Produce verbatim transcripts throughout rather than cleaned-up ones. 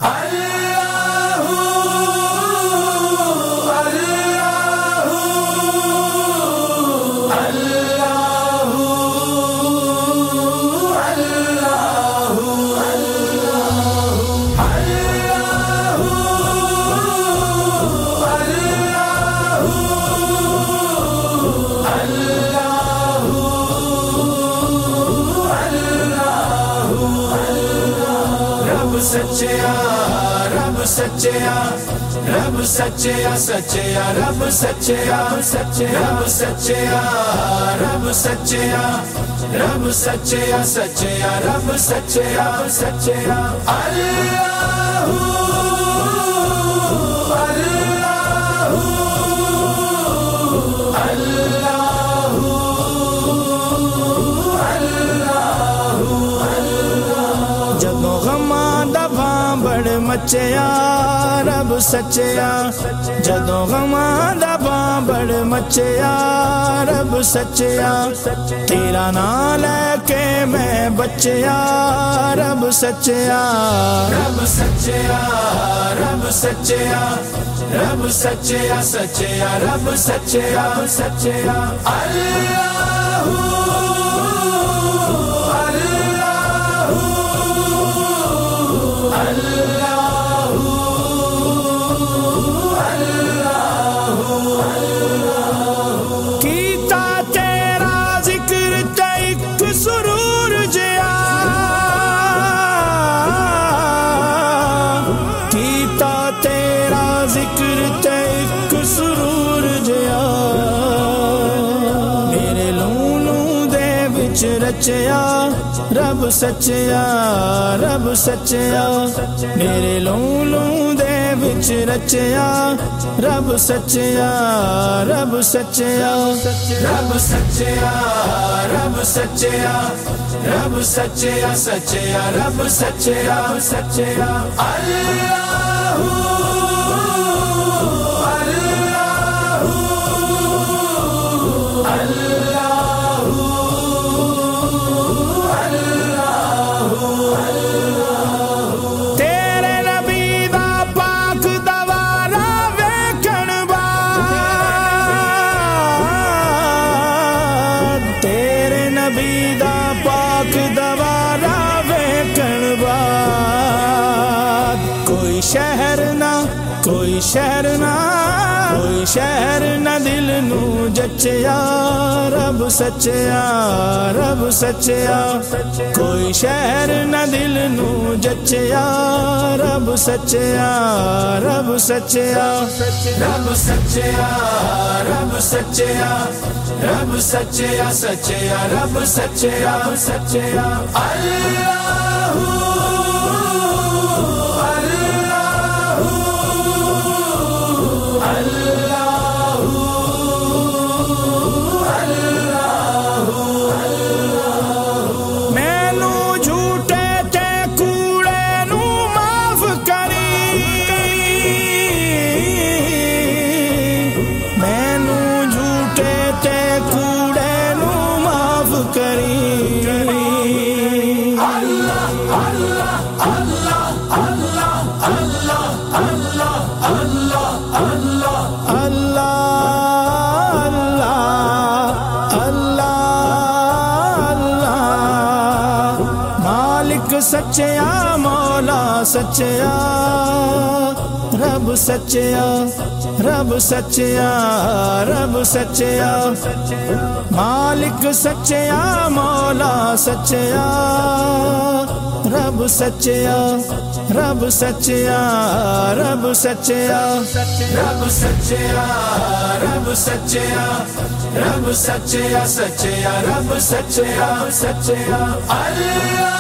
سچیا رب سچیا رب سچیا سچیا رب سچیا سچیا رب سچیا رب سچیا رب سچیا سچیا رب سچیا سچیا اللہ مچیا رب سچیا جدوں غماں دا بانبڑ مچیا رب سچیا تیرا نام لے کے میں بچیا رب سچیا رب سچیا رب سچیا رب سچیا سچیا رب سچیا سچیا اللہ رچیا رب سچیا رب سچیا میرے لوں لوں دے وچ رچیا رب سچیا رب سچیا رب سچیا رب سچیا رب سچیا سچیا رب سچیا سچیا اللہ شہر نہ کوئی شہر نہ کوئی شہر نہ دل نو جچیا رب سچیا رب سچیا کوئی شہر نہ دل نو جچیا رب سچیا رب سچیا رب سچیا رب سچیا رب سچیا سچیا رب سچیا سچیا اللہ سچیا مولا سچیا رب سچیا رب سچیا رب سچیا مالک سچیا مولا سچیا رب سچیا رب سچیا رب سچیا رب سچیا رب سچیا رب سچیا سچیا رب سچیا سچیا اللہ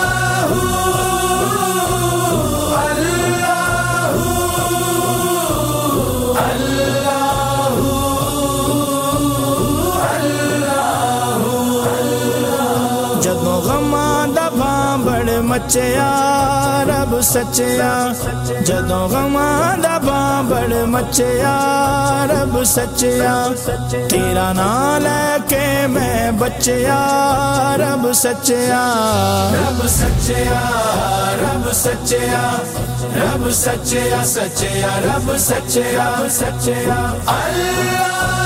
جدوں غماں دا بانبڑ مچیا رب رب سچیا جدوں غماں دا بانبڑ مچیا رب سچیا تیرا نام لے کے میں بچیا رب سچیا رب سچیا رب سچیا رب سچیا سچیا رب سچیا سچیا اللہ